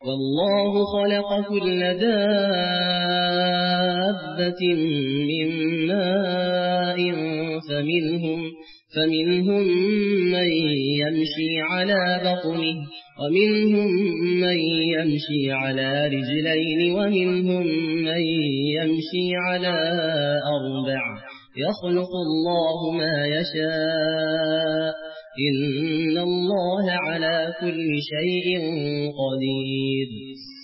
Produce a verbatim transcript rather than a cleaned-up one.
والله خلق كل دابة من ماء فمنهم, فمنهم من يمشي على بطنه ومنهم من يمشي على رجلين ومنهم من يمشي على أربع يخلق الله ما يشاء إن الله على كل شيء قدير.